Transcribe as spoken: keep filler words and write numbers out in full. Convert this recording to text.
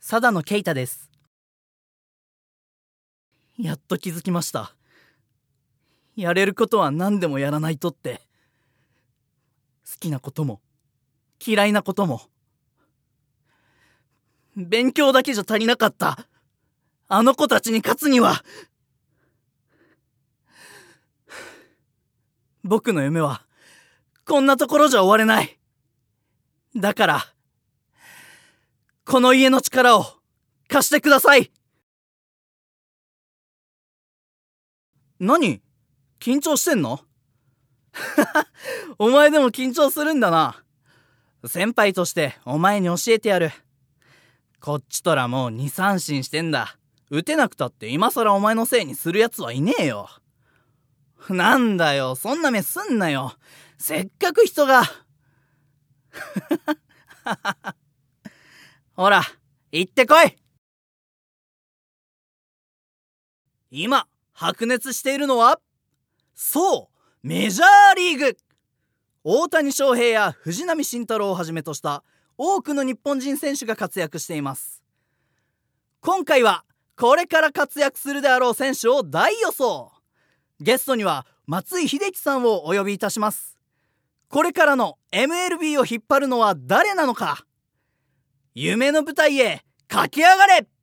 貞野啓太です。やっと気づきました。やれることは何でもやらないとって。好きなことも嫌いなことも、勉強だけじゃ足りなかった。あの子たちに勝つには。僕の夢はこんなところじゃ終われない。だからこの家の力を貸してください。何？緊張してんの？お前でも緊張するんだな。先輩としてお前に教えてやる。こっちとらもうに三振してんだ。打てなくたって今更お前のせいにするやつはいねえよ。なんだよ、そんな目すんなよ。せっかく人がほら行ってこい。今白熱しているのは、そうメジャーリーグ。大谷翔平や藤浪晋太郎をはじめとした多くの日本人選手が活躍しています。今回はこれから活躍するであろう選手を大予想。ゲストには松井秀喜さんをお呼びいたします。これからの エムエルビー を引っ張るのは誰なのか。夢の舞台へ駆け上がれ。